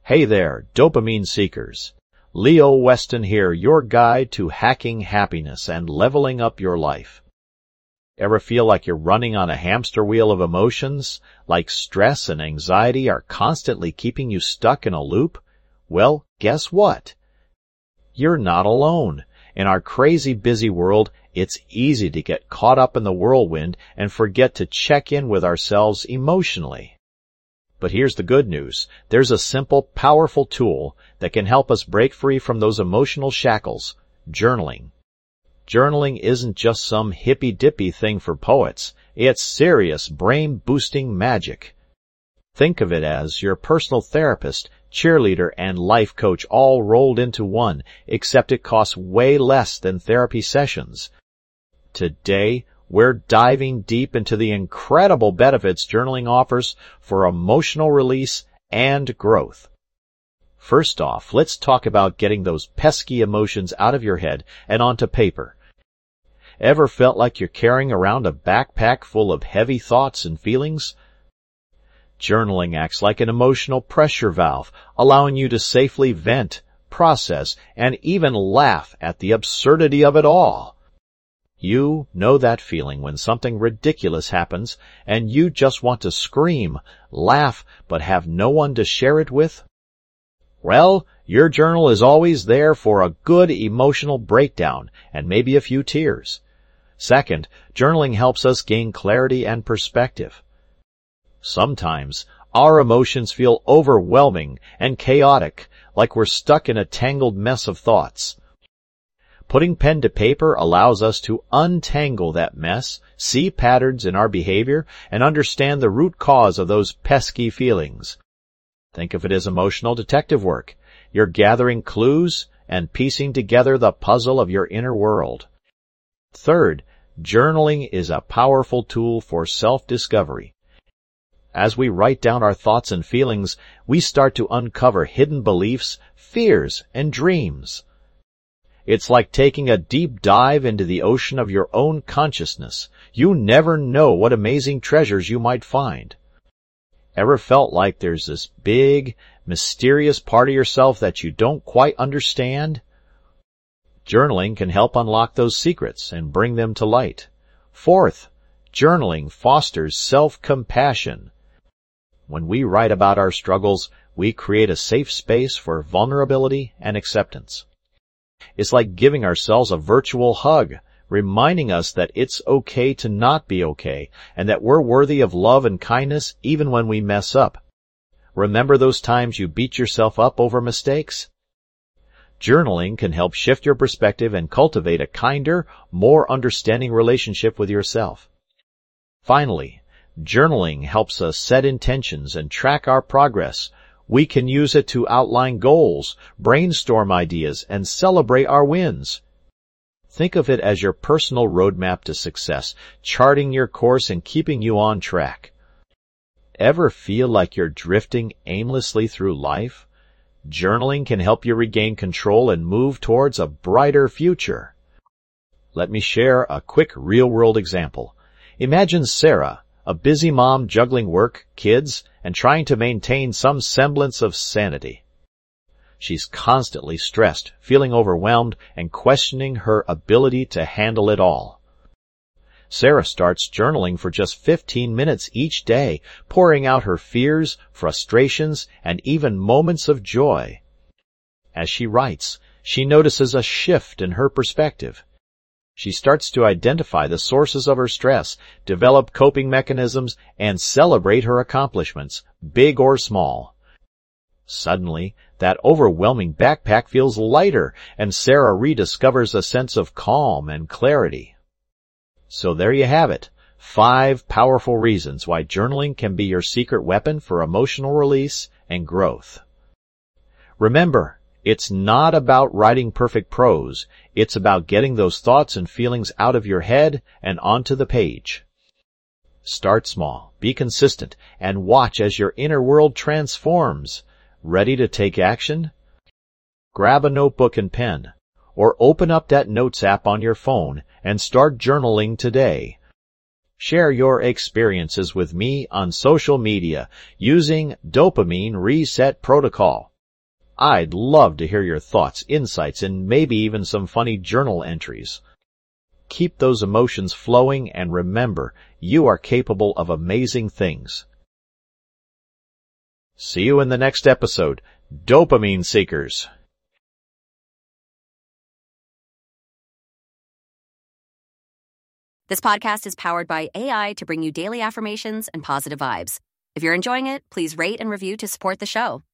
Hey there, dopamine seekers. Leo Weston here, your guide to hacking happiness and leveling up your life. Ever feel like you're running on a hamster wheel of emotions? Like stress and anxiety are constantly keeping you stuck in a loop? Well, guess what? You're not alone. In our crazy busy world, it's easy to get caught up in the whirlwind and forget to check in with ourselves emotionally. But here's the good news. There's a simple, powerful tool that can help us break free from those emotional shackles: journaling. Journaling isn't just some hippy-dippy thing for poets. It's serious, brain-boosting magic. Think of it as your personal therapist, cheerleader, and life coach all rolled into one, except it costs way less than therapy sessions. Today, we're diving deep into the incredible benefits journaling offers for emotional release and growth. First off, let's talk about getting those pesky emotions out of your head and onto paper. Ever felt like you're carrying around a backpack full of heavy thoughts and feelings? Journaling acts like an emotional pressure valve, allowing you to safely vent, process, and even laugh at the absurdity of it all. You know that feeling when something ridiculous happens and you just want to scream, laugh, but have no one to share it with? Well, your journal is always there for a good emotional breakdown and maybe a few tears. Second, journaling helps us gain clarity and perspective. Sometimes, our emotions feel overwhelming and chaotic, like we're stuck in a tangled mess of thoughts. Putting pen to paper allows us to untangle that mess, see patterns in our behavior, and understand the root cause of those pesky feelings. Think of it as emotional detective work. You're gathering clues and piecing together the puzzle of your inner world. Third, journaling is a powerful tool for self-discovery. As we write down our thoughts and feelings, we start to uncover hidden beliefs, fears, and dreams. It's like taking a deep dive into the ocean of your own consciousness. You never know what amazing treasures you might find. Ever felt like there's this big, mysterious part of yourself that you don't quite understand? Journaling can help unlock those secrets and bring them to light. Fourth, journaling fosters self-compassion. When we write about our struggles, we create a safe space for vulnerability and acceptance. It's like giving ourselves a virtual hug, reminding us that it's okay to not be okay, and that we're worthy of love and kindness even when we mess up. Remember those times you beat yourself up over mistakes? Journaling can help shift your perspective and cultivate a kinder, more understanding relationship with yourself. Finally, journaling helps us set intentions and track our progress. We can use it to outline goals, brainstorm ideas, and celebrate our wins. Think of it as your personal roadmap to success, charting your course and keeping you on track. Ever feel like you're drifting aimlessly through life? Journaling can help you regain control and move towards a brighter future. Let me share a quick real-world example. Imagine Sarah, a busy mom juggling work, kids, and trying to maintain some semblance of sanity. She's constantly stressed, feeling overwhelmed, and questioning her ability to handle it all. Sarah starts journaling for just 15 minutes each day, pouring out her fears, frustrations, and even moments of joy. As she writes, she notices a shift in her perspective. She starts to identify the sources of her stress, develop coping mechanisms, and celebrate her accomplishments, big or small. Suddenly, that overwhelming backpack feels lighter, and Sarah rediscovers a sense of calm and clarity. So there you have it, 5 powerful reasons why journaling can be your secret weapon for emotional release and growth. Remember, it's not about writing perfect prose. It's about getting those thoughts and feelings out of your head and onto the page. Start small, be consistent, and watch as your inner world transforms. Ready to take action? Grab a notebook and pen, or open up that Notes app on your phone and start journaling today. Share your experiences with me on social media using Dopamine Reset Protocol. I'd love to hear your thoughts, insights, and maybe even some funny journal entries. Keep those emotions flowing, and remember, you are capable of amazing things. See you in the next episode, Dopamine Seekers. This podcast is powered by AI to bring you daily affirmations and positive vibes. If you're enjoying it, please rate and review to support the show.